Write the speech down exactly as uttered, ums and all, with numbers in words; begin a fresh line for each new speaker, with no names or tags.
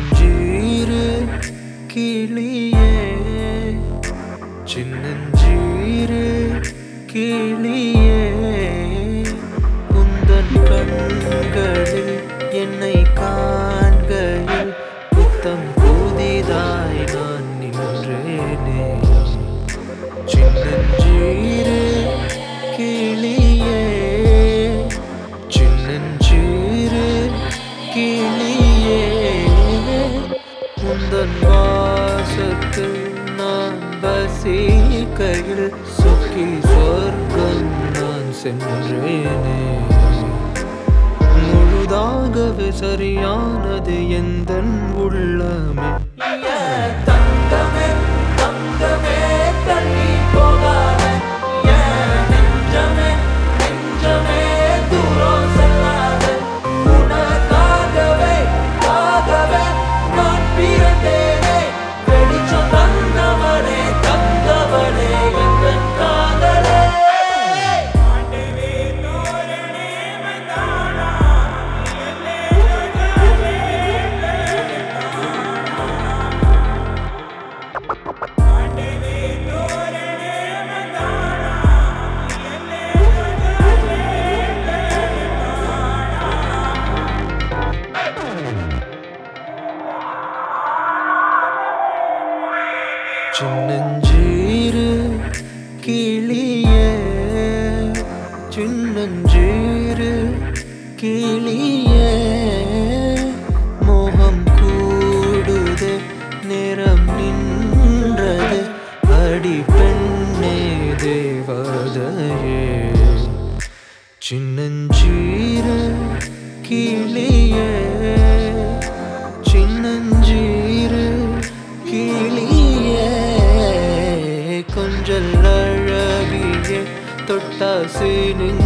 சின்னஞ்சீரு கிளியே சின்னஞ்சீரு கிளியே உந்தன் கண்களில் என்னை காண்கையில் புத்தம் புதிதாய் நான் நின்றேனே. சின்னஞ்சீரு கிளியே சின்னஞ்சீரு கிளியே உந்தன் வாசத்தில் நான் வசிக்கையில் சுக்கி சொர்க்கம் நான் சென்றேனே. முழுதாகவே சரியானது எந்தன் உள்ளமே. தங்கமே தங்கமே தள்ளி போகாத நெஞ்சமே நெஞ்சமே தூரம் செல்லாத உனக்காகவே ஆகவே நான் பிறந்தேனே. வெளிச்சம் தந்தவனே தந்தவனே எந்தன் காதலே. சின்னஞ்சீரு கிளியே சின்னஞ்சீரு கிளியே மோகம் கூடுதே நேரம் நின்றது அடி பெண்ணே தேவதையே. சின்னஞ்சீரு கிளியே சின்னஞ்சீரு கிளியே கொஞ்சல் அழகியே தொட்டாசி